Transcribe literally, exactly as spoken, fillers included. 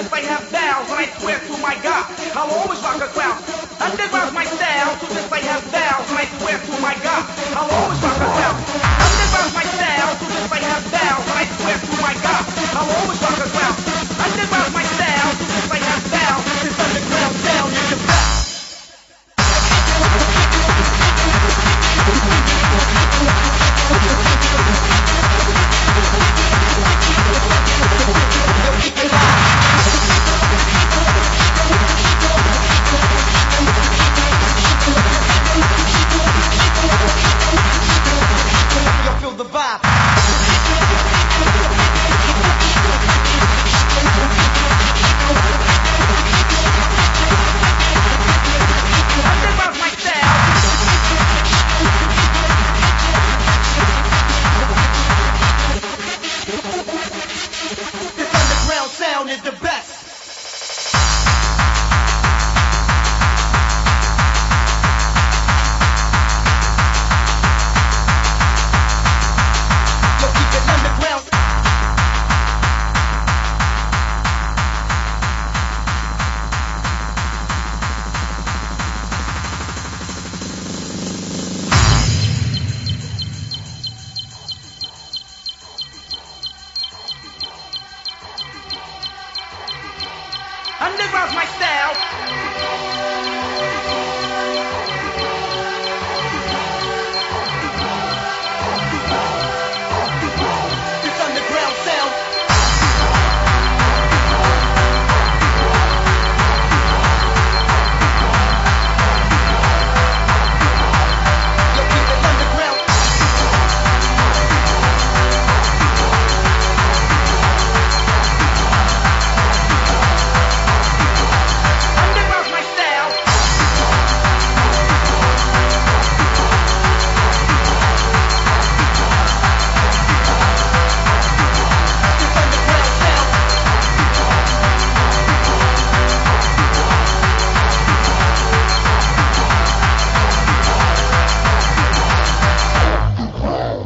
since I have bells, and I swear to my God, I'll always rock a crowd. Underground's my style, so since I have bells, and I swear to my God, I'll always rock a crowd. Underground's my style, so since I have bells, and I swear to my God, I'll always rock a crowd. Underground's my style, so since I have bells, this underground sound is the best. Underground's my style.